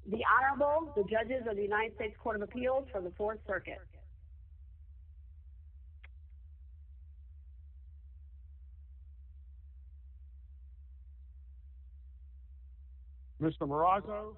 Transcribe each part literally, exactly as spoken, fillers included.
The Honorable, the Judges of the United States Court of Appeals for the Fourth Circuit. Mister Marazzo?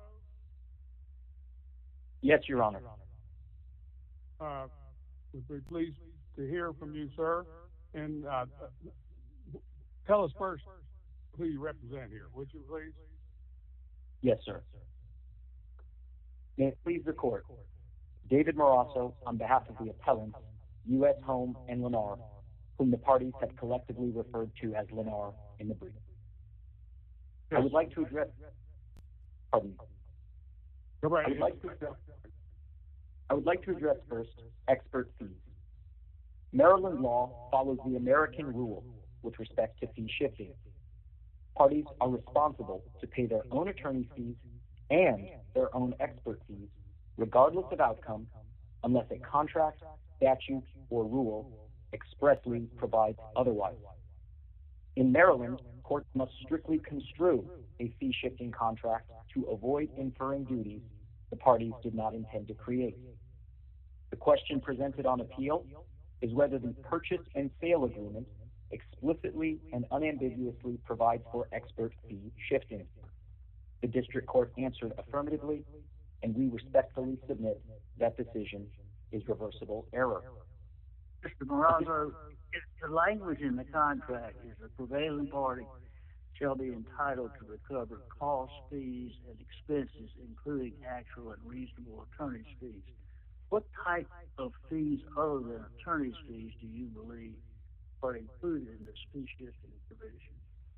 Yes, Your Honor. Uh, we'd be pleased to hear from you, sir. And uh, tell us first who you represent here, would you please? Yes, sir. May it please the Court. David Marazzo, on behalf of the appellants, U S Home and Lennar, whom the parties have collectively referred to as Lennar in the brief. Yes. I would like to address, pardon me. Go right I would like to address, I would like to address first expert fees. Maryland law follows the American rule with respect to fee shifting. Parties are responsible to pay their own attorney fees and their own expert fees, regardless of outcome, unless a contract, statute, or rule expressly provides otherwise. In Maryland, courts must strictly construe a fee-shifting contract to avoid inferring duties the parties did not intend to create. The question presented on appeal is whether the purchase and sale agreement explicitly and unambiguously provides for expert fee shifting. The district court answered affirmatively, and we respectfully submit that decision is reversible error. Mister Marazzo, if the language in the contract is the prevailing party shall be entitled to recover costs, fees, and expenses, including actual and reasonable attorney's fees, what type of fees other than attorney's fees do you believe are included in this fee shifting provision?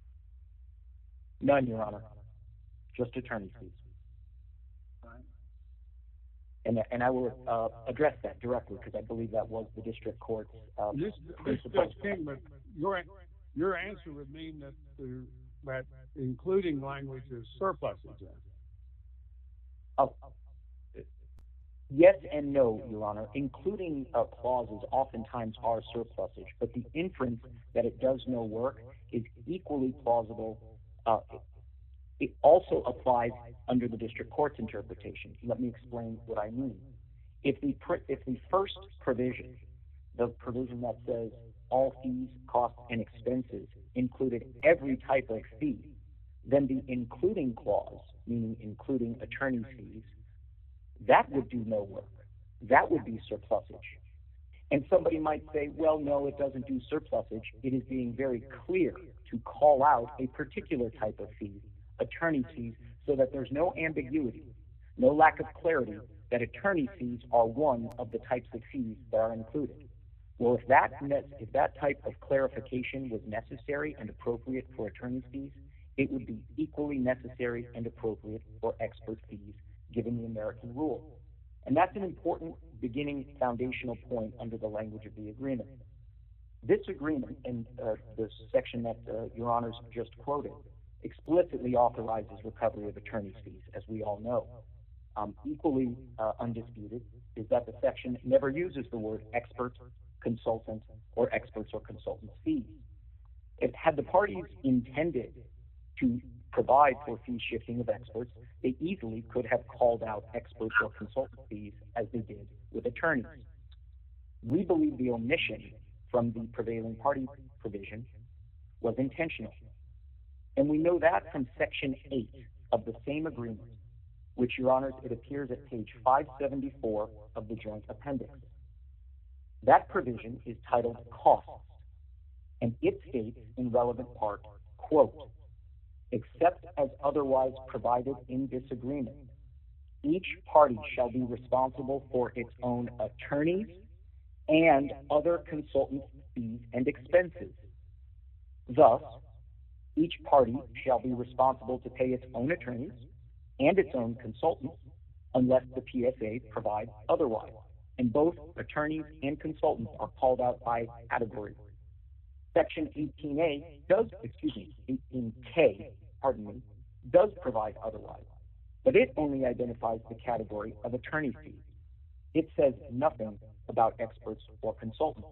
None, Your Honor. Just attorney's fees. Right. And, and I will uh, address that directly because I believe that was the district court's um, This, this Judge King, but your, your answer would mean that, the, that including language is surpluses. Oh, yes and no, Your Honor. Including uh, clauses oftentimes are surplusage, but the inference that it does no work is equally plausible. Uh, it also applies under the district court's interpretation. Let me explain what I mean. If the, if the first provision, the provision that says all fees, costs, and expenses included every type of fee, then the including clause, meaning including attorney fees, that would do no work. That would be surplusage. And somebody might say, well, no, it doesn't do surplusage. It is being very clear to call out a particular type of fee, attorney fees, so that there's no ambiguity, no lack of clarity that attorney fees are one of the types of fees that are included. Well, if that, if that type of clarification was necessary and appropriate for attorney fees, it would be equally necessary and appropriate for expert fees, given the American rule. And that's an important beginning foundational point under the language of the agreement. This agreement, and uh, the section that uh, Your Honors just quoted, explicitly authorizes recovery of attorney's fees, as we all know. Um, equally uh, undisputed is that the section never uses the word expert, consultant, or experts or consultants fees. If had the parties intended to provide for fee shifting of experts, they easily could have called out experts or consultant fees as they did with attorneys. We believe the omission from the prevailing party provision was intentional. And we know that from Section eight of the same agreement, which, Your Honors, it appears at page five seventy-four of the joint appendix. That provision is titled Costs, and it states in relevant part, quote, except as otherwise provided in this agreement, each party shall be responsible for its own attorneys and other consultant fees and expenses. Thus, each party shall be responsible to pay its own attorneys and its own consultants unless the P S A provides otherwise. And both attorneys and consultants are called out by category. Section eighteen A does, excuse me, eighteen K, pardon me, does provide otherwise, but it only identifies the category of attorney fees. It says nothing about experts or consultants.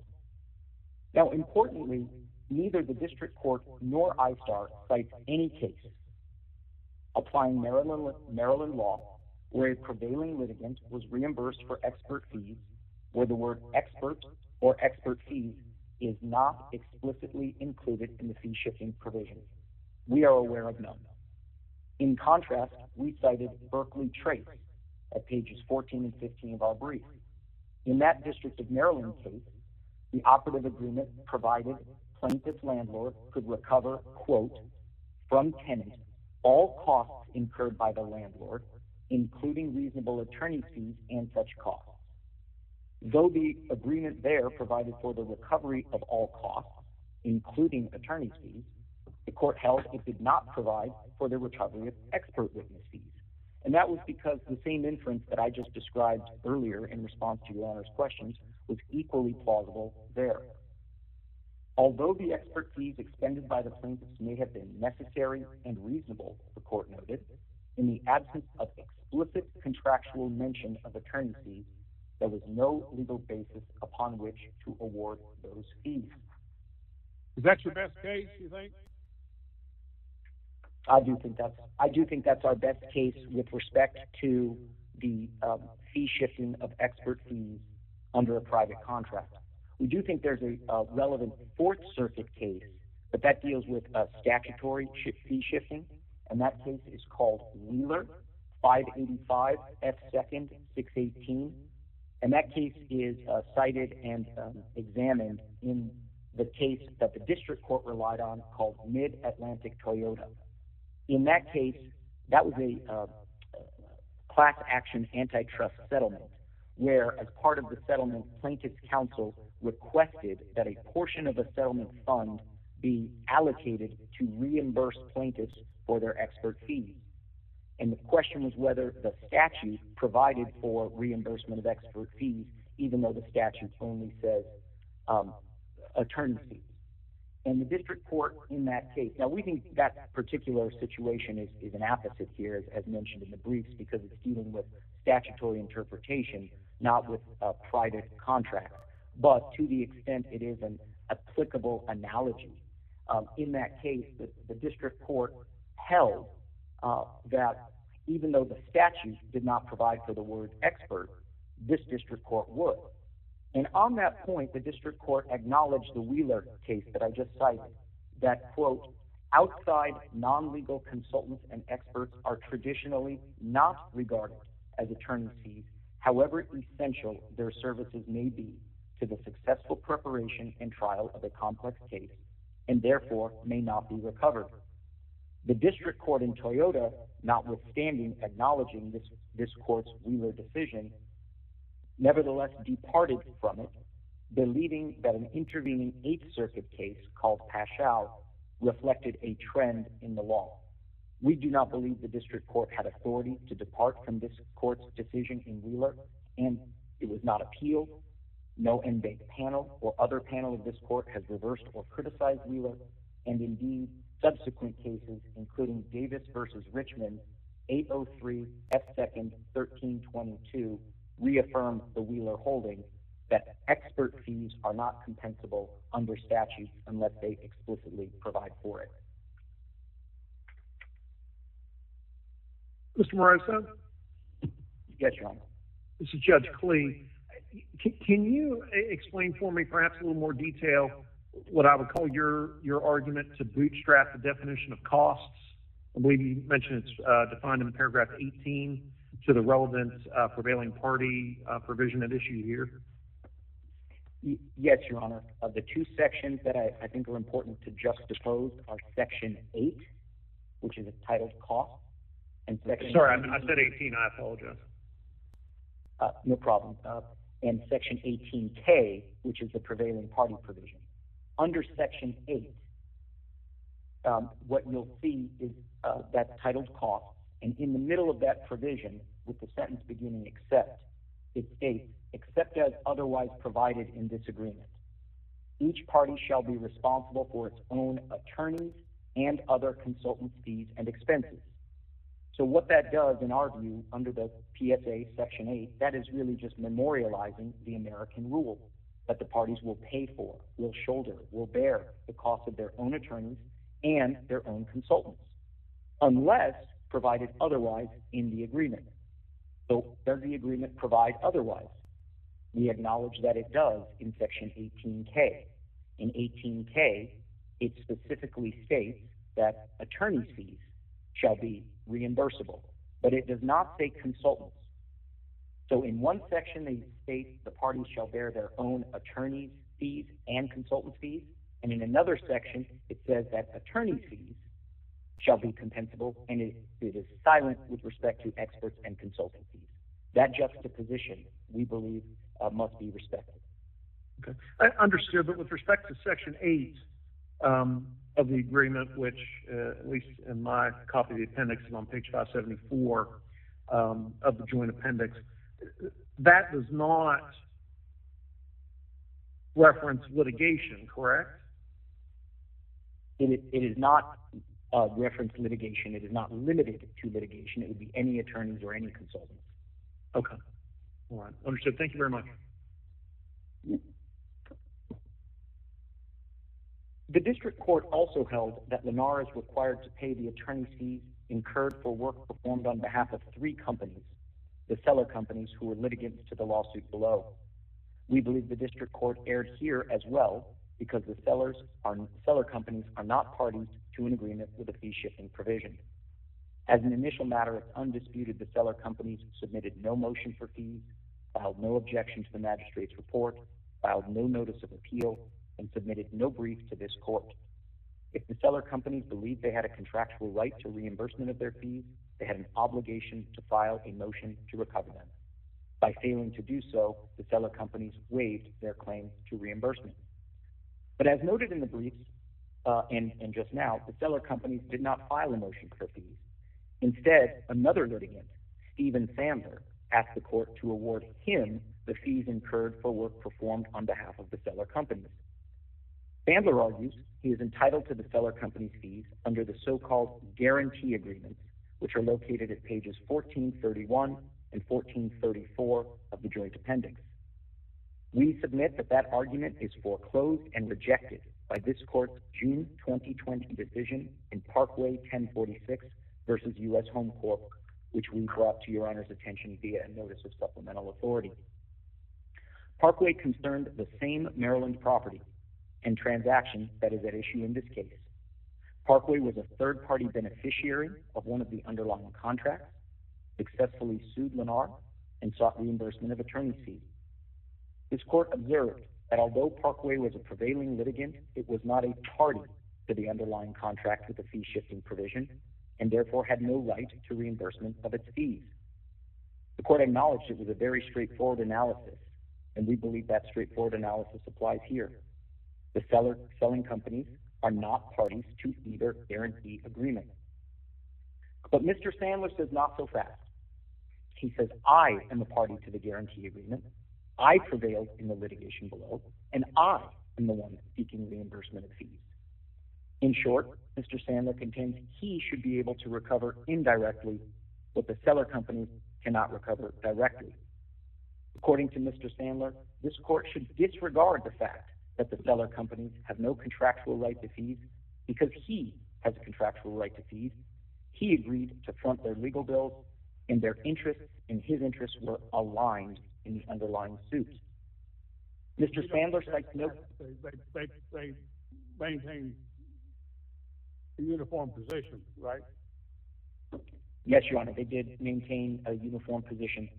Now, importantly, neither the district court nor I STAR cites any case applying Maryland, Maryland law where a prevailing litigant was reimbursed for expert fees, where the word expert or expert fees is not explicitly included in the fee-shifting provision. We are aware of none. In contrast, we cited Berkeley Trace at pages fourteen and fifteen of our brief. In that District of Maryland case, the operative agreement provided plaintiff's landlord could recover, quote, from tenant all costs incurred by the landlord, including reasonable attorney fees and such costs. Though the agreement there provided for the recovery of all costs, including attorney's fees, the court held it did not provide for the recovery of expert witness fees. And that was because the same inference that I just described earlier in response to Your Honor's questions was equally plausible there. Although the expert fees expended by the plaintiffs may have been necessary and reasonable, the court noted, in the absence of explicit contractual mention of attorney fees, there was no legal basis upon which to award those fees. Is that your best case, you think? I do think that's I do think that's our best case with respect to the um, fee shifting of expert fees under a private contract. We do think there's a, a relevant Fourth Circuit case, but that deals with uh, statutory sh- fee shifting, and that case is called Wheeler, five eighty-five F second six eighteen, and that case is uh, cited and um, examined in the case that the district court relied on called Mid-Atlantic Toyota. In that case, that was a uh, class action antitrust settlement where, as part of the settlement, plaintiff's counsel requested that a portion of a settlement fund be allocated to reimburse plaintiffs for their expert fees. And the question was whether the statute provided for reimbursement of expert fees, even though the statute only says um, attorney fees. And the district court in that case, now we think that particular situation is, is an opposite here, as, as mentioned in the briefs, because it's dealing with statutory interpretation, not with a private contract. But to the extent it is an applicable analogy, um, in that case, the, the district court held uh, that even though the statute did not provide for the word expert, this district court would. And on that point, the district court acknowledged the Wheeler case that I just cited, that, quote, outside non-legal consultants and experts are traditionally not regarded as attorney fees, however essential their services may be to the successful preparation and trial of a complex case, and therefore may not be recovered. The district court in Toyota, notwithstanding acknowledging this, this court's Wheeler decision, nevertheless departed from it, believing that an intervening Eighth Circuit case called Paschal reflected a trend in the law. We do not believe the district court had authority to depart from this court's decision in Wheeler, and it was not appealed. No en banc panel or other panel of this court has reversed or criticized Wheeler, and indeed, subsequent cases, including Davis versus Richmond, eight oh three F second thirteen twenty-two, reaffirm the Wheeler holding that expert fees are not compensable under statute unless they explicitly provide for it. Mister Moroso? Yes, Your Honor. This is Judge Klee. Can, can you explain for me, perhaps a little more detail, what I would call your, your argument to bootstrap the definition of costs? I believe you mentioned it's uh, defined in paragraph eighteen to the relevant uh, prevailing party uh, provision at issue here. Yes, Your Honor. Uh, the two sections that I, I think are important to juxtapose are section eight, which is titled cost, and section... Sorry, I, I said eighteen, I apologize. Uh, no problem. Uh, and section eighteen K, which is the prevailing party provision. Under section eight, um, what you'll see is uh, that's titled cost, and in the middle of that provision, with the sentence beginning except, it states, except as otherwise provided in this agreement. Each party shall be responsible for its own attorneys and other consultants' fees and expenses. So what that does, in our view, under the P S A Section eight, that is really just memorializing the American rule that the parties will pay for, will shoulder, will bear the cost of their own attorneys and their own consultants, unless provided otherwise in the agreement. So does the agreement provide otherwise? We acknowledge that it does in Section eighteen K. In eighteen K, it specifically states that attorney's fees shall be reimbursable, but it does not say consultants. So in one section, they state the parties shall bear their own attorney's fees and consultants' fees, and in another section, it says that attorney's fees shall be compensable, and it, it is silent with respect to experts and consulting fees. That juxtaposition, we believe, uh, must be respected. Okay, I understood, but with respect to Section eight um, of the agreement, which, uh, at least in my copy of the appendix, is on page five seventy-four um, of the joint appendix, that does not reference litigation, correct? It is, it is not uh, reference litigation. It is not limited to litigation. It would be any attorneys or any consultants. Okay. All right. Understood. Thank you very much. The district court also held that Lennar is required to pay the attorney's fees incurred for work performed on behalf of three companies, the seller companies who were litigants to the lawsuit below. We believe the district court erred here as well because the sellers are, seller companies are not parties to an agreement with a fee-shifting provision. As an initial matter, it's undisputed the seller companies submitted no motion for fees, filed no objection to the magistrate's report, filed no notice of appeal, and submitted no brief to this court. If the seller companies believed they had a contractual right to reimbursement of their fees, they had an obligation to file a motion to recover them. By failing to do so, the seller companies waived their claim to reimbursement. But as noted in the briefs uh, and, and just now, the seller companies did not file a motion for fees. Instead, another litigant, Stephen Sandler, asked the court to award him the fees incurred for work performed on behalf of the seller companies. Sandler argues he is entitled to the seller company's fees under the so-called guarantee agreements, which are located at pages fourteen thirty-one and fourteen thirty-four of the joint appendix. We submit that that argument is foreclosed and rejected by this court's June twenty twenty decision in Parkway ten forty-six versus U S Home Corp, which we brought to your Honor's attention via a notice of supplemental authority. Parkway concerned the same Maryland property and transaction that is at issue in this case. Parkway was a third-party beneficiary of one of the underlying contracts, successfully sued Lennar, and sought reimbursement of attorney's fees. This court observed that although Parkway was a prevailing litigant, it was not a party to the underlying contract with the fee-shifting provision, and therefore had no right to reimbursement of its fees. The court acknowledged it was a very straightforward analysis, and we believe that straightforward analysis applies here. The seller selling companies are not parties to either guarantee agreement. But Mister Sandler says not so fast. He says, I am a party to the guarantee agreement. I prevailed in the litigation below, and I am the one seeking reimbursement of fees. In short, Mister Sandler contends he should be able to recover indirectly what the seller companies cannot recover directly. According to Mister Sandler, this court should disregard the fact that the seller companies have no contractual right to fees because he has a contractual right to fees. He agreed to front their legal bills, and their interests and his interests were aligned in the underlying suit. Mister Sandler cites no... They, they, they, they maintain a uniform position, right? Yes, Your Honor, they did maintain a uniform position.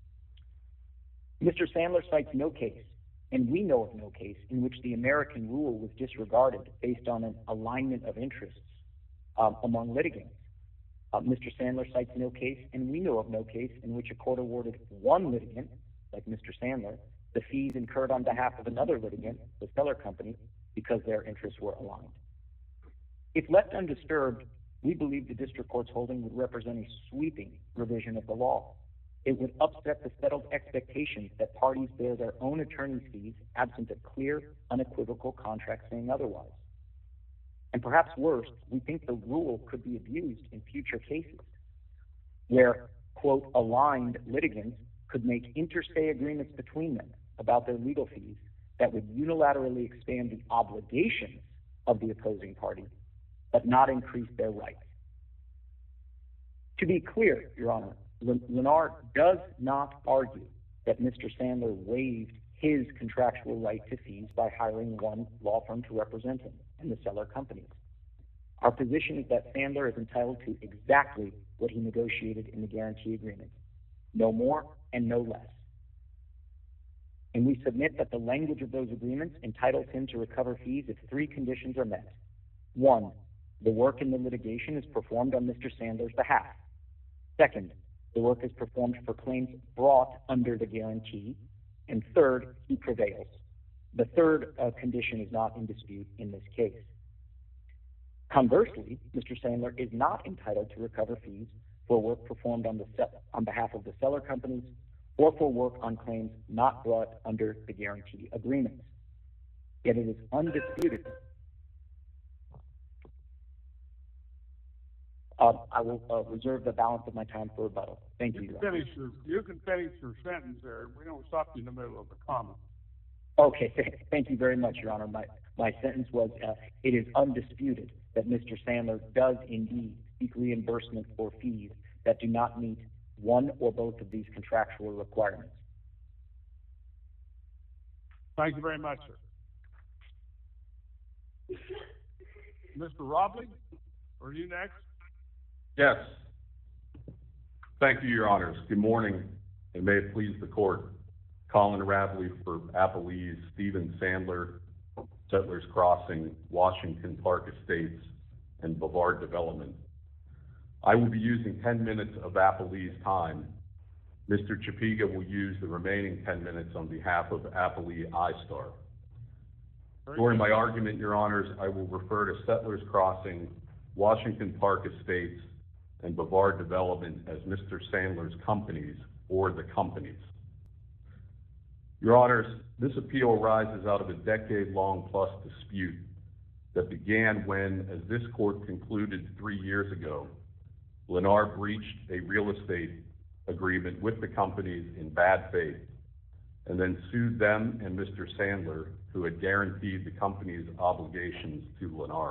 Mister Sandler cites no case, and we know of no case, in which the American rule was disregarded based on an alignment of interests um, among litigants. Uh, Mister Sandler cites no case, and we know of no case in which a court awarded one litigant, like Mister Sandler, the fees incurred on behalf of another litigant, the seller company, because their interests were aligned. If left undisturbed, we believe the district court's holding would represent a sweeping revision of the law. It would upset the settled expectations that parties bear their own attorney's fees absent a clear, unequivocal contract saying otherwise. And perhaps worse, we think the rule could be abused in future cases where, quote, aligned litigants could make inter se agreements between them about their legal fees that would unilaterally expand the obligations of the opposing party, but not increase their rights. To be clear, Your Honor, Lennar does not argue that Mister Sandler waived his contractual right to fees by hiring one law firm to represent him and the seller companies. Our position is that Sandler is entitled to exactly what he negotiated in the guarantee agreement, no more and no less. And we submit that the language of those agreements entitles him to recover fees if three conditions are met. One, the work in the litigation is performed on Mister Sandler's behalf. Second, the work is performed for claims brought under the guarantee. And third, he prevails. The third uh, condition is not in dispute in this case. Conversely, Mister Sandler is not entitled to recover fees for work performed on, the se- on behalf of the seller companies or for work on claims not brought under the guarantee agreements. Yet it is undisputed. Uh, I will uh, reserve the balance of my time for rebuttal. Thank you. You can finish your, you can finish your sentence there. We don't stop you in the middle of the comment. Okay, thank you very much, Your Honor. My, my sentence was, uh, it is undisputed that Mister Sandler does indeed seek reimbursement for fees that do not meet one or both of these contractual requirements. Thank you very much, sir. Mister Robley, are you next? Yes. Thank you, Your Honors. Good morning, and may it please the court. Colin Rabley for Appalese, Stephen Sandler, Settlers Crossing, Washington Park Estates, and Bavard Development. I will be using ten minutes of Appalese time. Mister Chapiga will use the remaining ten minutes on behalf of Appalee iStar. During my argument, Your Honors, I will refer to Settlers Crossing, Washington Park Estates, and Bavard Development as Mister Sandler's companies or the companies. Your Honors, this appeal arises out of a decade-long plus dispute that began when, as this court concluded three years ago, Lennar breached a real estate agreement with the companies in bad faith and then sued them and Mister Sandler, who had guaranteed the company's obligations to Lennar.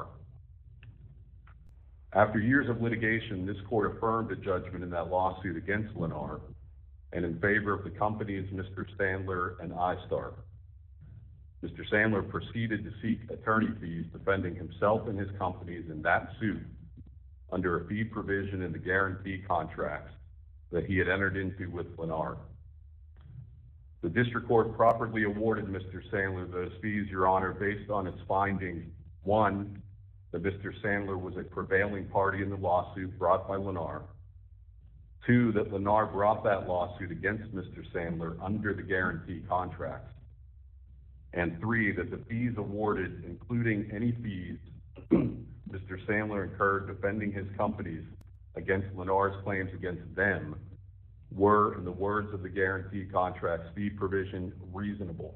After years of litigation, this court affirmed a judgment in that lawsuit against Lennar and in favor of the companies Mister Sandler and iStar. Mister Sandler proceeded to seek attorney fees defending himself and his companies in that suit under a fee provision in the guarantee contracts that he had entered into with Lennar. The district court properly awarded Mister Sandler those fees, Your Honor, based on its finding, one, that Mister Sandler was a prevailing party in the lawsuit brought by Lennar. Two, that Lennar brought that lawsuit against Mister Sandler under the guarantee contracts. And three, that the fees awarded, including any fees Mister Sandler incurred defending his companies against Lennar's claims against them, were, in the words of the guarantee contract's fee provision, reasonable.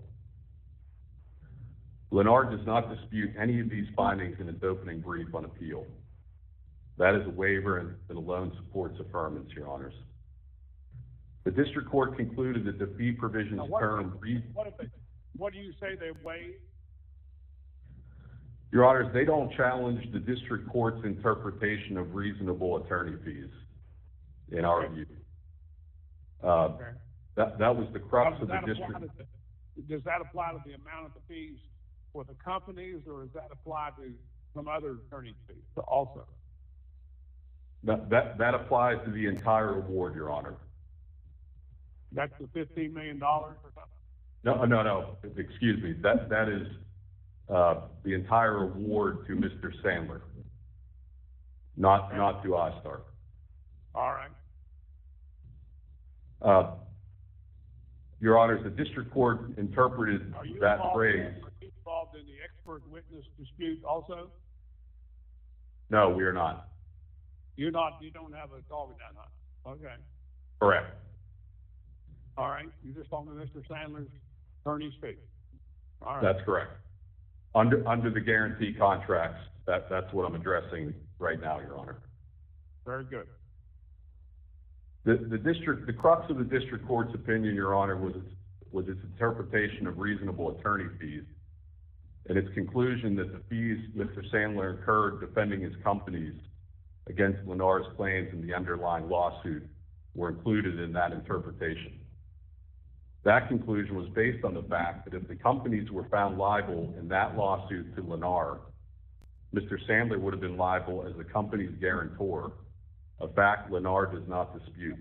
Lennar does not dispute any of these findings in its opening brief on appeal. That is a waiver and it alone supports affirmance, Your Honors. The district court concluded that the fee provision's Now, what, term... What, if they, what do you say they waived? Your Honors, they don't challenge the district court's interpretation of reasonable attorney fees, in our view. Uh, Okay. that, that was the crux Does of the that apply district... to the- Does that apply to the amount of the fees for the companies, or does that apply to some other attorney fees also? That, that, that applies to the entire award, Your Honor. That's the fifteen million dollars or something? No, no, no, excuse me. That, that is uh, the entire award to Mister Sandler, not, not to iStar. All right. Uh, Your Honors, the district court interpreted Are you that involved phrase. in, are you involved in the expert witness dispute also? No, we are not. You're not, you don't have a dog in that hunt? Okay. Correct. All right. You're just talking to Mister Sandler's attorney's fee. All right. That's correct. Under, under the guarantee contracts, that, that's what I'm addressing right now, Your Honor. Very good. The, the district, the crux of the district court's opinion, Your Honor, was its, was its interpretation of reasonable attorney fees and its conclusion that the fees Mister Sandler incurred defending his companies against Lennar's claims in the underlying lawsuit were included in that interpretation. That conclusion was based on the fact that if the companies were found liable in that lawsuit to Lennar, Mister Sandler would have been liable as the company's guarantor, a fact Lennar does not dispute.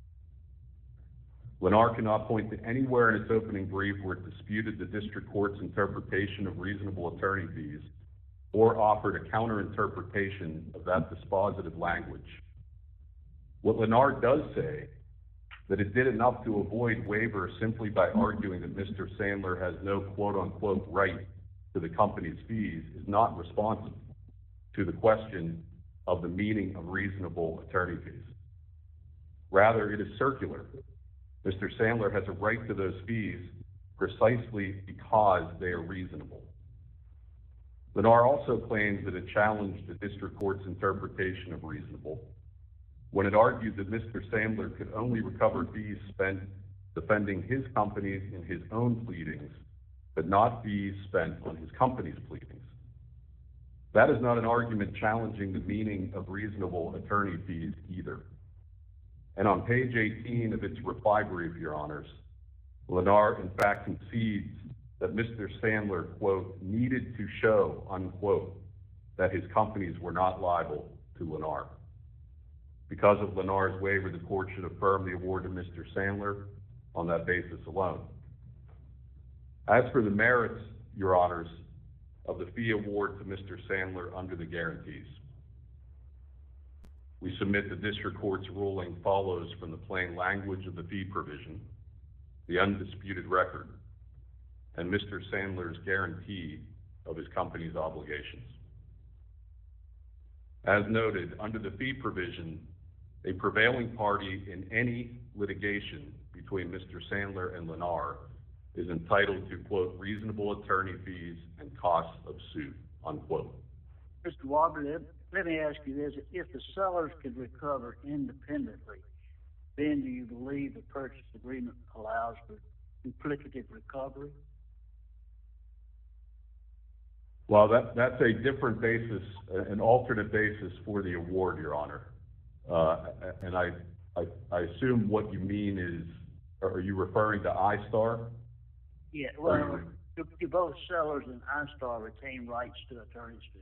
Lennar cannot point to anywhere in its opening brief where it disputed the district court's interpretation of reasonable attorney fees or offered a counter-interpretation of that dispositive language. What Lennar does say, that it did enough to avoid waiver simply by arguing that Mister Sandler has no quote-unquote right to the company's fees, is not responsive to the question of the meaning of reasonable attorney fees. Rather, it is circular. Mister Sandler has a right to those fees precisely because they are reasonable. Lennar also claims that it challenged the district court's interpretation of reasonable when it argued that Mister Sandler could only recover fees spent defending his companies in his own pleadings, but not fees spent on his company's pleadings. That is not an argument challenging the meaning of reasonable attorney fees either. And on page eighteen of its reply brief, Your Honors, Lennar in fact concedes that Mister Sandler, quote, needed to show, unquote, that his companies were not liable to Lennar. Because of Lennar's waiver, the court should affirm the award to Mister Sandler on that basis alone. As for the merits, Your Honors, of the fee award to Mister Sandler under the guarantees, we submit the district court's ruling follows from the plain language of the fee provision, the undisputed record, and Mister Sandler's guarantee of his company's obligations. As noted, under the fee provision, a prevailing party in any litigation between Mister Sandler and Lennar is entitled to, quote, reasonable attorney fees and costs of suit, unquote. Mister Wadley, let me ask you this. If the sellers could recover independently, then do you believe the purchase agreement allows for duplicative recovery? Well, that, that's a different basis, an alternate basis for the award, Your Honor. Uh, and I, I, I assume what you mean is, are you referring to iStar? Yeah, well, do, do both sellers and iStar retain rights to attorney's fees?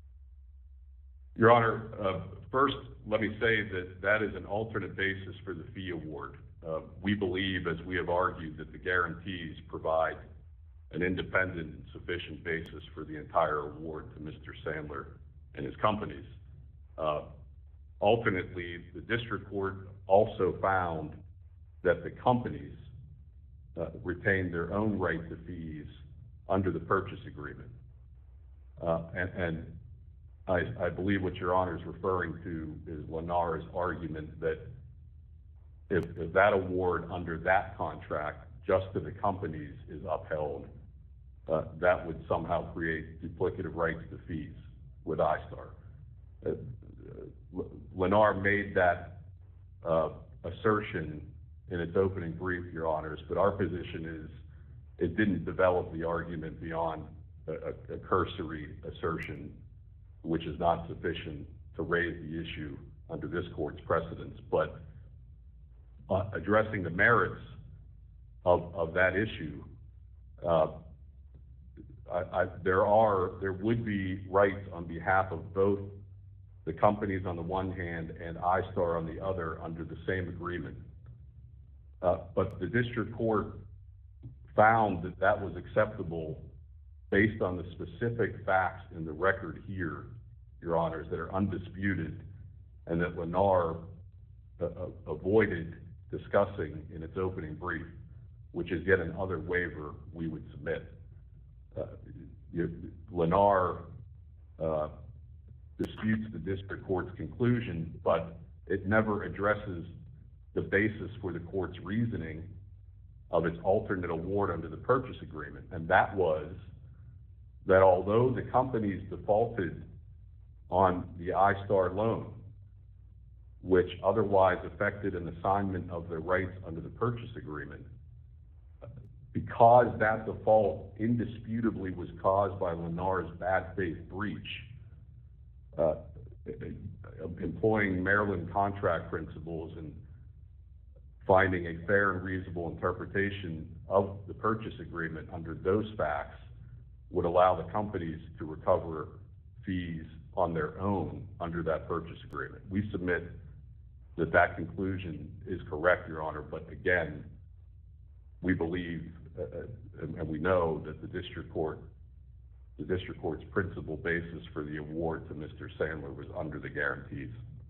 Your Honor, uh, first, let me say that that is an alternate basis for the fee award. Uh, we believe, as we have argued, that the guarantees provide an independent and sufficient basis for the entire award to Mister Sandler and his companies. Uh, alternately, the district court also found that the companies uh, retained their own right to fees under the purchase agreement. Uh, and, and I, I believe what Your Honor is referring to is Lennar's argument that if, if that award under that contract just to the companies is upheld, uh, that would somehow create duplicative rights to fees with iStar. Uh, Lennar made that uh, assertion in its opening brief, Your Honors, but our position is it didn't develop the argument beyond a, a cursory assertion, which is not sufficient to raise the issue under this court's precedents. But uh, addressing the merits of, of that issue, uh, I, I, there are, there would be rights on behalf of both the companies on the one hand and iStar on the other under the same agreement. Uh, but the district court found that that was acceptable based on the specific facts in the record here, Your Honors, that are undisputed and that Lennar uh, avoided discussing in its opening brief, which is yet another waiver we would submit. Uh, you, Lennar uh, disputes the district court's conclusion, but it never addresses the basis for the court's reasoning of its alternate award under the purchase agreement. And that was that although the companies defaulted on the iStar loan, which otherwise affected an assignment of their rights under the purchase agreement, because that default indisputably was caused by Lennar's bad faith breach, uh, employing Maryland contract principles and finding a fair and reasonable interpretation of the purchase agreement under those facts would allow the companies to recover fees on their own under that purchase agreement. We submit that that conclusion is correct, Your Honor, but again, we believe uh, and, and we know that the district court, the district court's principal basis for the award to Mister Sandler was under the guarantees.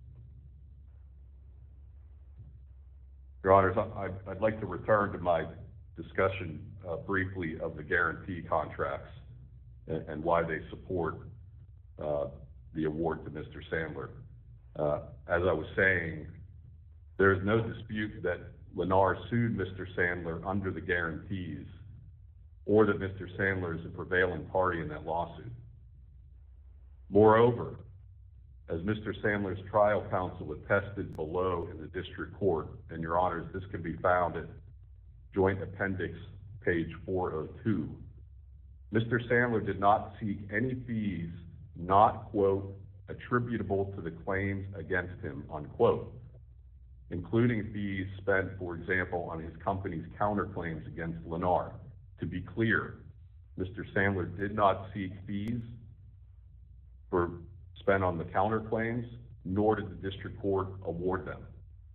Your Honors, I, I'd like to return to my discussion uh, briefly of the guarantee contracts and, and why they support uh, the award to Mister Sandler. Uh, as I was saying, there is no dispute that Lennar sued Mister Sandler under the guarantees, or that Mister Sandler is a prevailing party in that lawsuit. Moreover, as Mister Sandler's trial counsel attested below in the district court, and Your Honors, this can be found at Joint Appendix page four oh two, Mister Sandler did not seek any fees not, quote, attributable to the claims against him, unquote, including fees spent, for example, on his company's counterclaims against Lennar. To be clear, Mister Sandler did not seek fees for spent on the counterclaims, nor did the district court award them.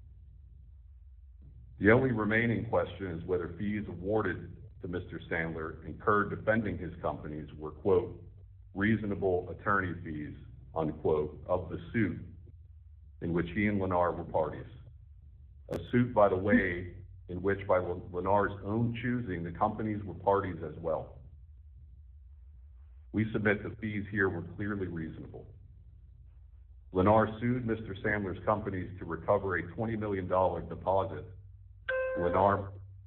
The only remaining question is whether fees awarded to Mister Sandler incurred defending his companies were, quote, reasonable attorney fees, unquote, of the suit in which he and Lennar were parties. A suit, by the way, in which by Lennar's own choosing, the companies were parties as well. We submit the fees here were clearly reasonable. Lennar sued Mister Sandler's companies to recover a twenty million dollars deposit. Lennar,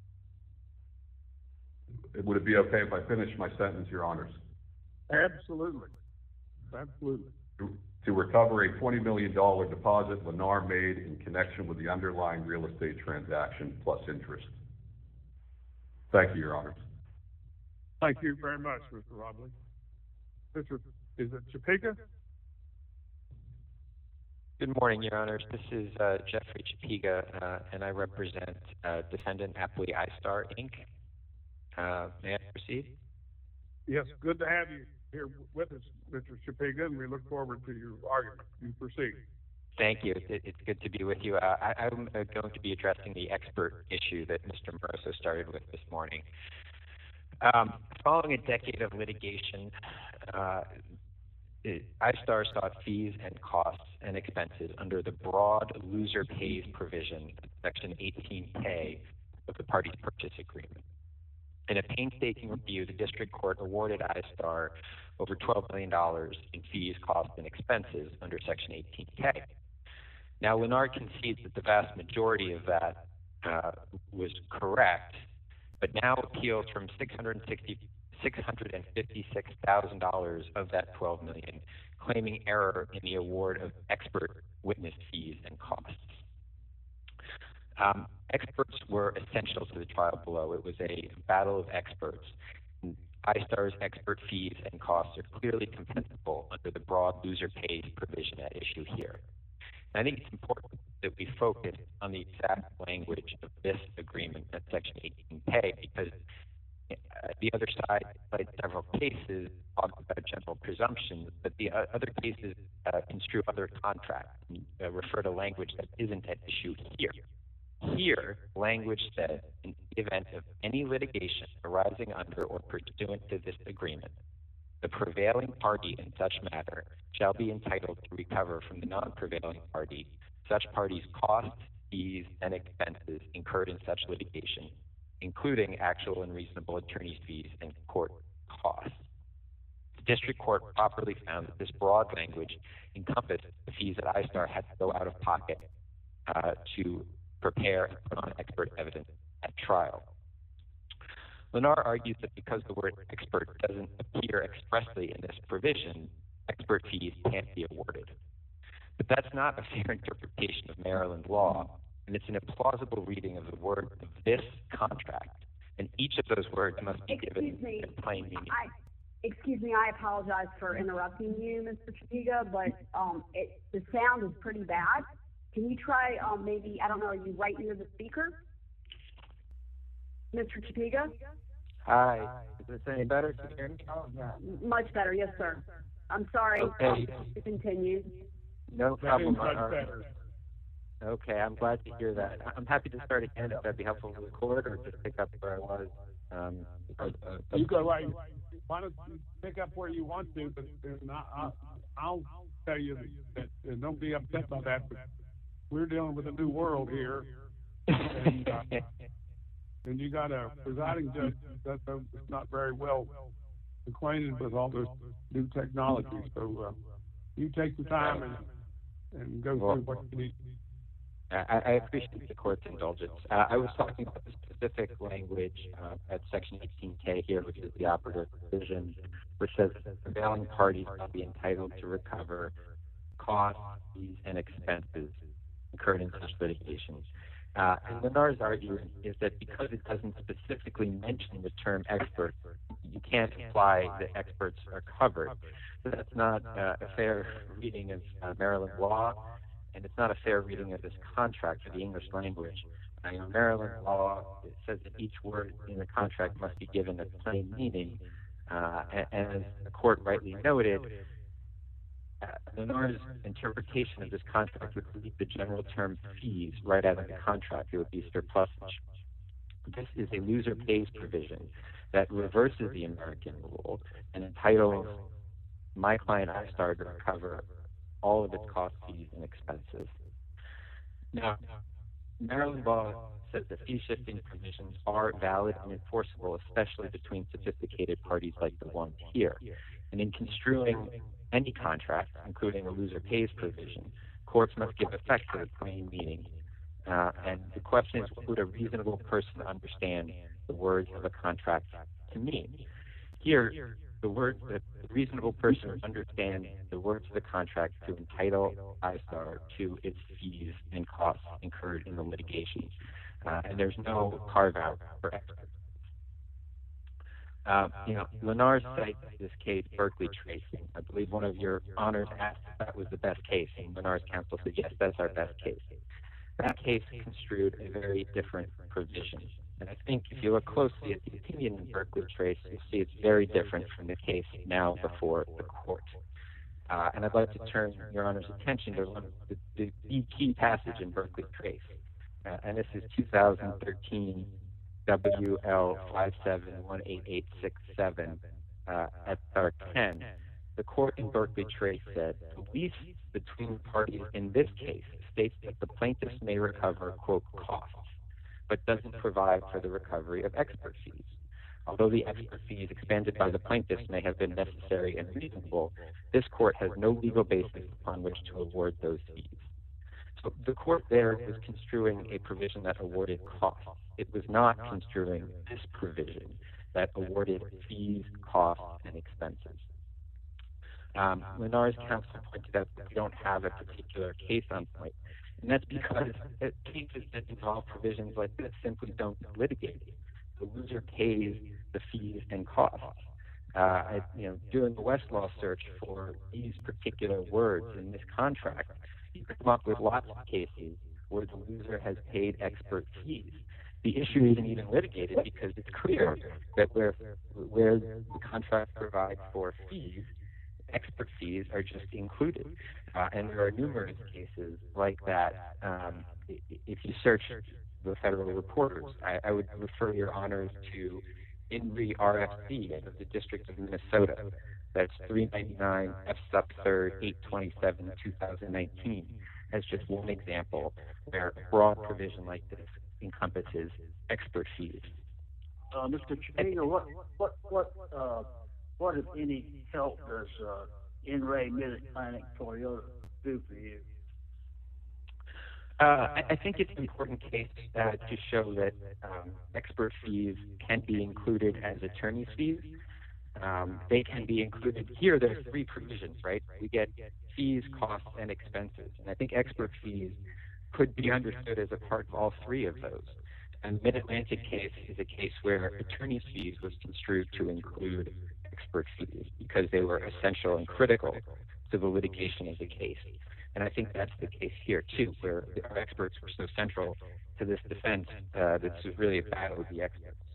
would it be okay if I finish my sentence, Your Honors? Absolutely. Absolutely. To, to recover a twenty million dollars deposit Lennar made in connection with the underlying real estate transaction plus interest. Thank you, Your Honors. Thank you very much, Mister Robley. Mister Is it Chapiga? Good morning, Your Honors. This is uh, Jeffrey Chapiga, uh, and I represent uh, defendant Appley iStar, Incorporated. Uh, may I proceed? Yes, good to have you here with us, Mister Chapiga, and we look forward to your argument. You proceed. Thank you. It, it's good to be with you. Uh, I, I'm uh, going to be addressing the expert issue that Mister Moroso started with this morning. Um, following a decade of litigation, uh, iStar sought fees and costs and expenses under the broad loser pays provision, Section eighteen K of the parties' purchase agreement. In a painstaking review, the district court awarded iStar over twelve million dollars in fees, costs, and expenses under Section eighteen K. Now, Lennar concedes that the vast majority of that uh, was correct, but now appeals from six hundred fifty-six thousand dollars of that twelve million dollars, claiming error in the award of expert witness fees and costs. Um, experts were essential to the trial below. It was a battle of experts. iStar's expert fees and costs are clearly compensable under the broad loser pays provision at issue here. And I think it's important that we focus on the exact language of this agreement at Section eighteen K, because uh, the other side cited several cases talking about general presumptions, but the uh, other cases uh, construe other contracts and uh, refer to language that isn't at issue here. Here, language says, in the event of any litigation arising under or pursuant to this agreement, the prevailing party in such matter shall be entitled to recover from the non-prevailing party such party's costs, fees, and expenses incurred in such litigation, including actual and reasonable attorney's fees and court costs. The district court properly found that this broad language encompassed the fees that iStar had to go out of pocket uh, to prepare and put on expert evidence at trial. Lennar argues that because the word expert doesn't appear expressly in this provision, expert fees can't be awarded. But that's not a fair interpretation of Maryland law, and it's an implausible reading of the word of this contract, and each of those words must be Excuse given me. in plain meaning. I, excuse me, I apologize for interrupting you, Mister Chapiga, but um, it, the sound is pretty bad. Can you try um, maybe, I don't know, are you right near the speaker? Mister Chapiga? Hi. Is this any better? Can you hear me? Oh, yeah. Much better, yes, sir. I'm sorry. Okay. To continue. No problem. Much Uh, better. Okay, I'm glad to hear that. I'm happy to start again if that'd be helpful to the court, or just pick up where I was. Um, uh, uh, You go right. Why don't you pick up where you want to, but and I, I, I'll tell you that, and don't be upset by that, but we're dealing with a new world here, and, uh, and you got a presiding judge that's uh, not very well acquainted with all this new technology. So uh, you take the time and and go Well, through what you need. I, I appreciate the court's indulgence. Uh, I was talking about the specific language uh, at Section eighteen K here, which is the operative provision, which says that prevailing parties shall be entitled to recover costs, fees, and expenses incurred in such litigation. Uh, and Lennar's argument is that because it doesn't specifically mention the term expert, you can't imply that experts are covered. So that's not uh, a fair reading of uh, Maryland law, and it's not a fair reading of this contract for the English language. Uh, you know, Maryland law, it says that each word in the contract must be given a plain meaning, uh, and, and as the court rightly noted, uh, Lennar's interpretation of this contract would leave the general term fees right out of the contract. It would be surplusage. This is a loser pays provision that reverses the American rule and entitles my client iStar to recover all of its costs, fees, and expenses. Now, Maryland law says that fee shifting provisions are valid and enforceable, especially between sophisticated parties like the one here. And in construing any contract, including a loser pays provision, courts must give effect to the plain meaning. Uh, and the question is, what would a reasonable person understand the words of a contract to mean? Here, the words that a reasonable person would understand the words of the contract to entitle iStar to its fees and costs incurred in the litigation. Uh, and there's no carve-out for experts. Uh, you know, Lennar cites this case, Berkeley Tracing. I believe one of your honors asked if that was the best case, and Lennar's counsel said, yes, that's our best case. That case construed a very different provision. And I think if you look closely at the opinion in Berkeley Trace, you'll see it's very different from the case now before the court. Uh, and I'd like to turn Your Honor's attention to one of the, the, the key passage in Berkeley Trace. Uh, and this is two thousand thirteen W L five seven one eight eight six seven uh, at part ten. The court in Berkeley Trace said, the lease between parties in this case states that the plaintiffs may recover, quote, costs, but doesn't provide for the recovery of expert fees. Although the expert fees expended by the plaintiffs may have been necessary and reasonable, this court has no legal basis upon which to award those fees. So the court there was construing a provision that awarded costs. It was not construing this provision that awarded fees, costs, and expenses. Um, Lennar's counsel pointed out that we don't have a particular case on point, and that's because cases that involve provisions like this simply don't litigate it. The loser pays the fees and costs. Uh, I, you know, doing a Westlaw search for these particular words in this contract, you can come up with lots of cases where the loser has paid expert fees. The issue isn't even litigated because it's clear that where, where the contract provides for fees, expert fees are just included. Uh, and there are numerous cases like that. Um, if you search the federal reporters, I, I would refer your honors to I N R I R F C of the District of Minnesota. That's three ninety-nine F sub third eight twenty-seven two thousand nineteen as just one example where a broad provision like this encompasses expert fees. Uh, Mister Chapiga, what what what uh, what if any help does uh, N R A Mid-Atlantic Toyota do for you? Uh, I, I think it's an important case uh, to show that um, expert fees can be included as attorney's fees. Um, they can be included here. There are three provisions, right? We get fees, costs, and expenses. And I think expert fees could be understood as a part of all three of those. And the Mid-Atlantic case is a case where attorney's fees was construed to include expert fees because they were essential and critical to the litigation of the case. And I think that's the case here, too, where our experts were so central to this defense uh, this was really a battle of the experts.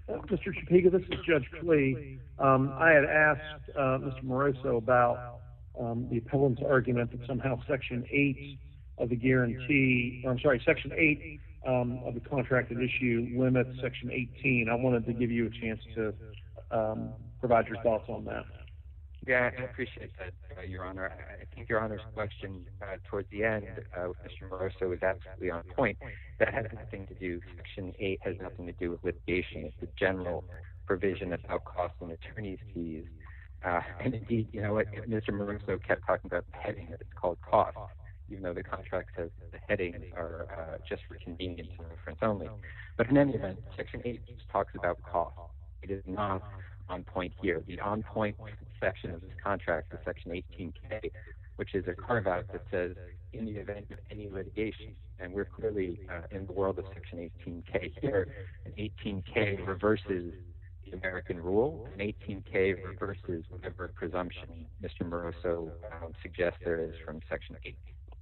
Uh, Mister Chapiga, this is Judge Klee. Um, I had asked uh, Mister Moroso about um, the appellant's argument that somehow Section eight of the guarantee, or I'm sorry, Section eight um, of the contracted issue limits Section eighteen. I wanted to give you a chance to um, provide your thoughts on that. Yeah, I appreciate that, uh, Your Honor. I think Your Honor's question uh, towards the end, uh, with Mister Moroso, is absolutely on point. That has nothing to do, Section eight has nothing to do with litigation. It's the general provision about costs and attorney's fees. Uh, and indeed, you know what, Mister Moroso kept talking about the heading that it's called cost, even though the contract says the headings are uh, just for convenience and reference only. But in any event, Section eight just talks about cost. It is not on point here. The on point section of this contract is Section eighteen K, which is a carve out that says in the event of any litigation, and we're clearly uh, in the world of Section eighteen K here, and eighteen K reverses the American rule, and eighteen K reverses whatever presumption Mister Moroso um, suggests there is from Section eight.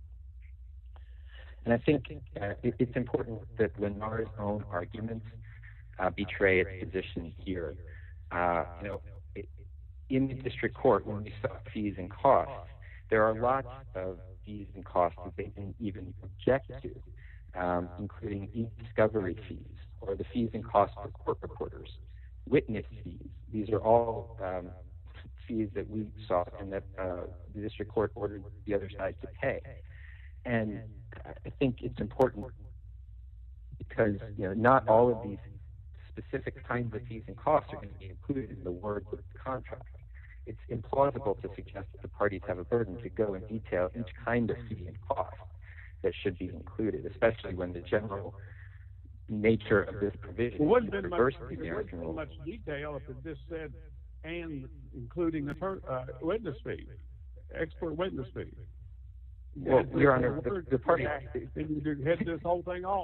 And I think uh, it, it's important that Lennar's own arguments uh, betray its position here. Uh, you know, it, in the district court, when we saw fees and costs, there are lots of fees and costs that they didn't even object to, um, including e-discovery fees or the fees and costs for court reporters, witness fees. These are all um, fees that we saw and that uh, the district court ordered the other side to pay. And I think it's important because, you know, not all of these specific kinds of fees and costs are going to be included in the words of the contract. It's implausible to suggest that the parties have a burden to go in detail each kind of fee and cost that should be included, especially when the general nature of this provision Well, wouldn't is been much, reversed to it the American wouldn't rule. been much detail if it just said, and including the per, uh, witness fee, expert witness fee. Well, Yeah, Your Honor, the the, word- the parties, Then you head this whole thing off.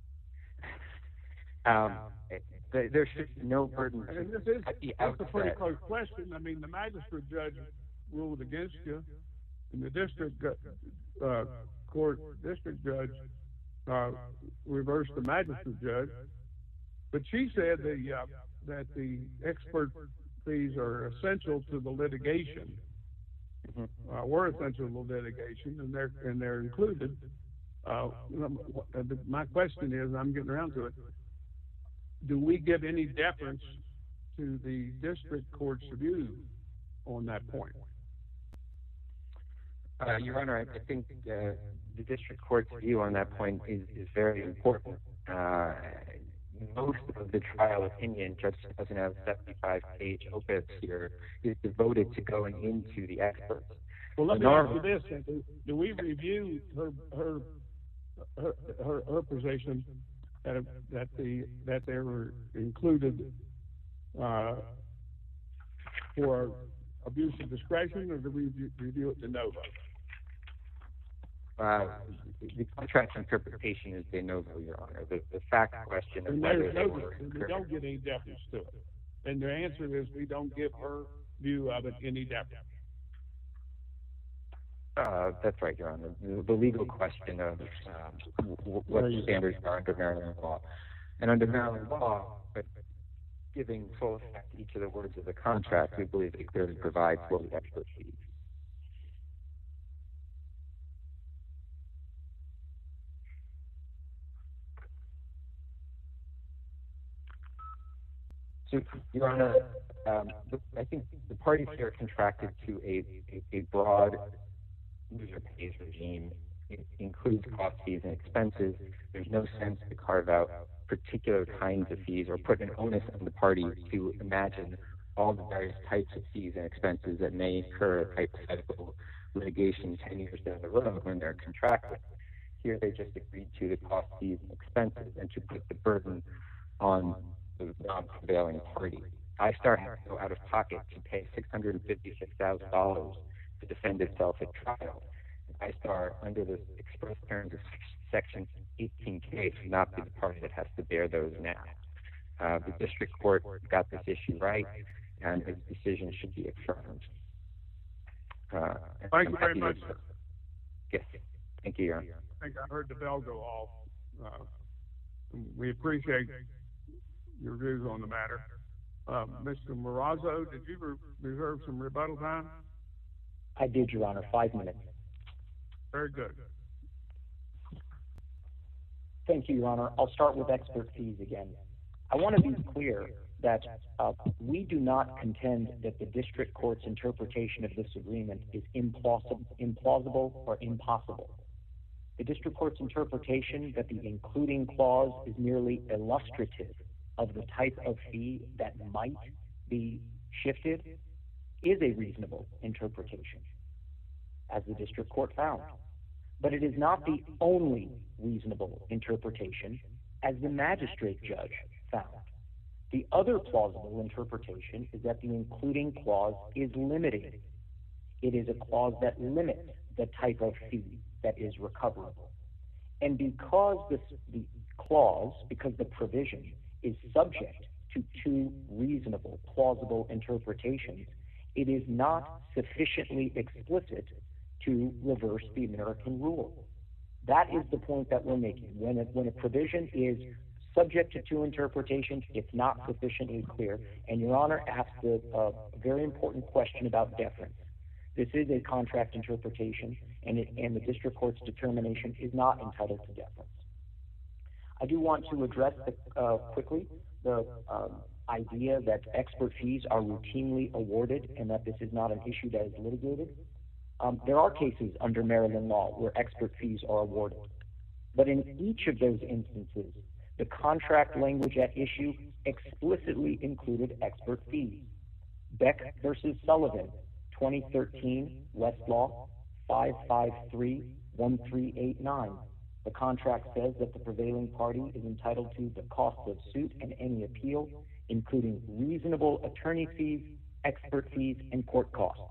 um, th- there should be no burden to, And this is, at the that's a pretty outset. close question. I mean, the magistrate judge ruled against you, and the district, uh, uh, court, district judge, uh, reversed the magistrate judge. But she said the, uh, that the expert fees are essential to the litigation, Mhm. uh, were essential to the litigation, and they're, and they're included. Uh, my question is, and I'm getting around to it, do we give any deference to the district court's view on that point? Uh, Your Honor, I, I think uh, the district court's view on that point is, is very important. Uh, most of the trial opinion, Judge doesn't have seventy-five page opus here, is devoted to going into the experts. Well, let me Lennar- ask you this, then. do, do we review her, her, her, her, her position that, that the, that they were included, uh, for abuse of discretion, or do we review, review it de novo? Uh, the contract interpretation is de novo, Your Honor. The, the fact question of And whether there's they no, were and we don't get any deference to it. And the answer is we don't give her view of it any deference. Uh, that's right, Your Honor. The, the legal question of um, w- w- what the standards are under Maryland law. And under Maryland law, but giving full effect to each of the words of the contract, we believe it clearly provides for the expert fees. So, Your Honor, um, the, I think the parties here contracted to a, a, a broad user pays regime. It includes cost, fees, and expenses. There's no sense to carve out particular kinds of fees or put an onus on the parties to imagine all the various types of fees and expenses that may incur in hypothetical litigation ten years down the road when they're contracted. Here they just agreed to the cost, fees, and expenses and to put the burden on the non-prevailing party. iStar has to go out of pocket to pay six hundred fifty-six thousand dollars to defend itself at trial. iStar, under the express terms of Section eighteen K, should not be the party that has to bear those now. Uh, the district court got this issue right, and its decision should be affirmed. Uh, Thank I'm you very happy much, to- sir. Yes, thank you, Your Honor. I think I heard the bell go off. Uh, we appreciate your views on the matter. Uh, Mister Marazzo, did you re- reserve some rebuttal time? I did, Your Honor, five minutes. Very good. Thank you, Your Honor. I'll start with expert fees again. I want to be clear that uh, we do not contend that the district court's interpretation of this agreement is implausible, implausible or impossible. The district court's interpretation that the including clause is merely illustrative of the type of fee that might be shifted is a reasonable interpretation, as the district court found. But it is not the only reasonable interpretation, as the magistrate judge found. The other plausible interpretation is that the including clause is limiting. It is a clause that limits the type of fee that is recoverable. And because this, the clause, because the provision is subject to two reasonable, plausible interpretations, it is not sufficiently explicit to reverse the American rule. That is the point that we're making. When a, when a provision is subject to two interpretations, it's not sufficiently clear. And Your Honor asked a, a very important question about deference. This is a contract interpretation, and, it, and the district court's determination is not entitled to deference. I do want to address the, uh, quickly the um, idea that expert fees are routinely awarded and that this is not an issue that is litigated. Um, there are cases under Maryland law where expert fees are awarded. But in each of those instances, the contract language at issue explicitly included expert fees. Beck versus Sullivan, twenty thirteen, Westlaw, five five three one three eight nine. The contract says that the prevailing party is entitled to the cost of suit and any appeal, including reasonable attorney fees, expert fees, and court costs.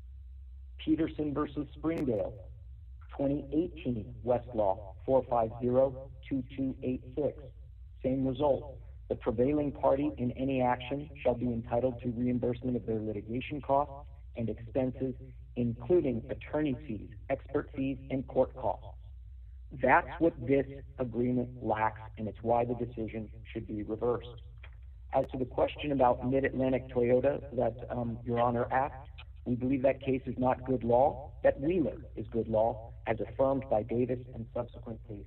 Peterson versus Springdale, twenty eighteen, Westlaw, four five zero two two eight six. Same result. The prevailing party in any action shall be entitled to reimbursement of their litigation costs and expenses, including attorney fees, expert fees, and court costs. That's what this agreement lacks, and it's why the decision should be reversed. As to the question about Mid-Atlantic Toyota that um, Your Honor asked, we believe that case is not good law, that Wheeler is good law, as affirmed by Davis and subsequent cases.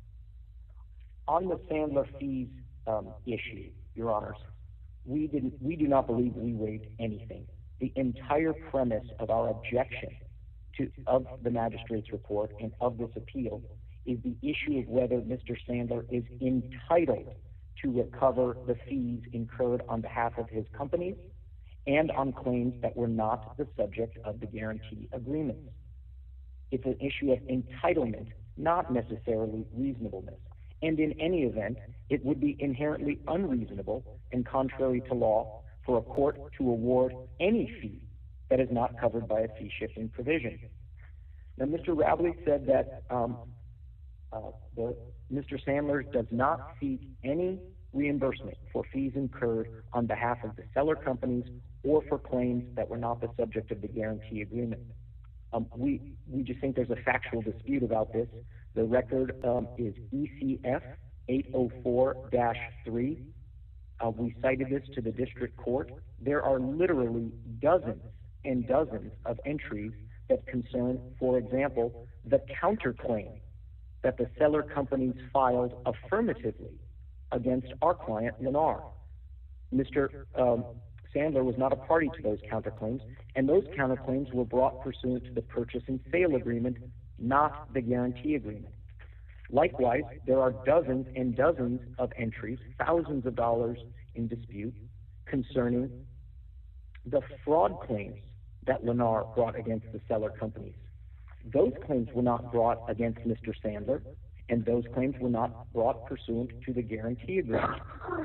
On the Sandler fees um, issue, Your Honors, we, didn't, we do not believe we waived anything. The entire premise of our objection to, of the magistrate's report and of this appeal is the issue of whether Mister Sandler is entitled to recover the fees incurred on behalf of his companies and on claims that were not the subject of the guarantee agreement. It's an issue of entitlement, not necessarily reasonableness. And in any event, it would be inherently unreasonable and contrary to law for a court to award any fee that is not covered by a fee-shifting provision. Now, Mister Ravley said that um, uh, the, Mister Sandler does not seek any reimbursement for fees incurred on behalf of the seller companies or for claims that were not the subject of the guarantee agreement. Um, we, we just think there's a factual dispute about this. The record um, is E C F eight oh four dash three. Uh, we cited this to the district court. There are literally dozens and dozens of entries that concern, for example, the counterclaim that the seller companies filed affirmatively against our client, Lennar. Mister Um, Sandler was not a party to those counterclaims, and those counterclaims were brought pursuant to the purchase and sale agreement, not the guarantee agreement. Likewise, there are dozens and dozens of entries, thousands of dollars in dispute, concerning the fraud claims that Lennar brought against the seller companies. Those claims were not brought against Mister Sandler, and those claims were not brought pursuant to the guarantee agreement.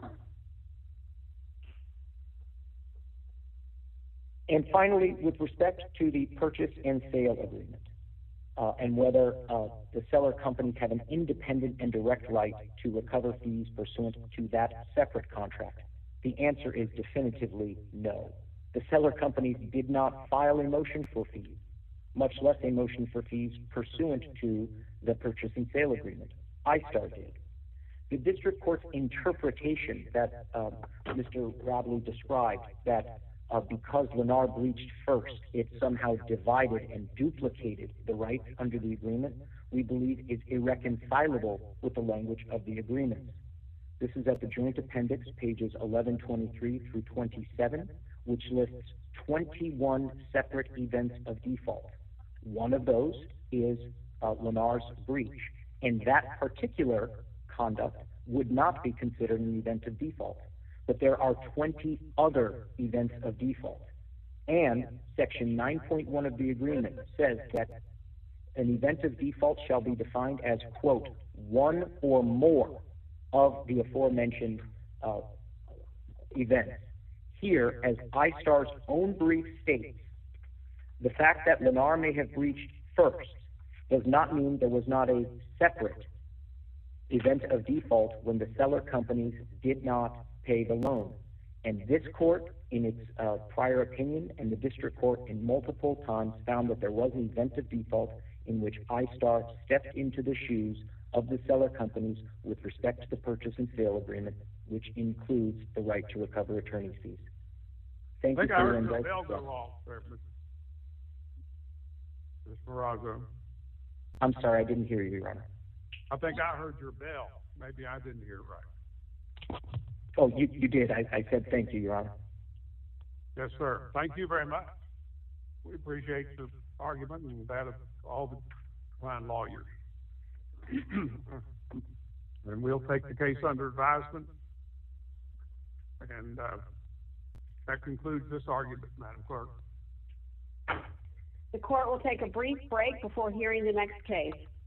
And finally, with respect to the purchase and sale agreement, uh, and whether uh, the seller companies have an independent and direct right to recover fees pursuant to that separate contract, the answer is definitively no. The seller companies did not file a motion for fees, much less a motion for fees pursuant to the purchase and sale agreement. iStar did. The district court's interpretation that uh, Mister Rabley described, that uh, because Lennar breached first, it somehow divided and duplicated the rights under the agreement, we believe is irreconcilable with the language of the agreement. This is at the joint appendix, pages eleven twenty-three through twenty-seven, which lists twenty-one separate events of default. One of those is uh, Lennar's breach, and that particular conduct would not be considered an event of default. But there are twenty other events of default. And Section nine point one of the agreement says that an event of default shall be defined as, quote, one or more of the aforementioned uh, events. Here, as iStar's own brief states, the fact that Lennar may have breached first does not mean there was not a separate event of default when the seller companies did not pay the loan. And this court, in its uh, prior opinion, and the district court in multiple times found that there was an event of default in which iStar stepped into the shoes of the seller companies with respect to the purchase and sale agreement, which includes the right to recover attorney's fees. Thank I you think I for your heard your indulgence. bell go off there, Miz Marazzo. I'm sorry, I didn't hear you, Your Honor. I think I heard your bell. Maybe I didn't hear it right. Oh, you, you did. I, I said thank you, Your Honor. Yes, sir. Thank you very much. We appreciate the argument and that of all the fine lawyers. And we'll take the case under advisement. And uh, that concludes this argument, Madam Clerk. The court will take a brief break before hearing the next case.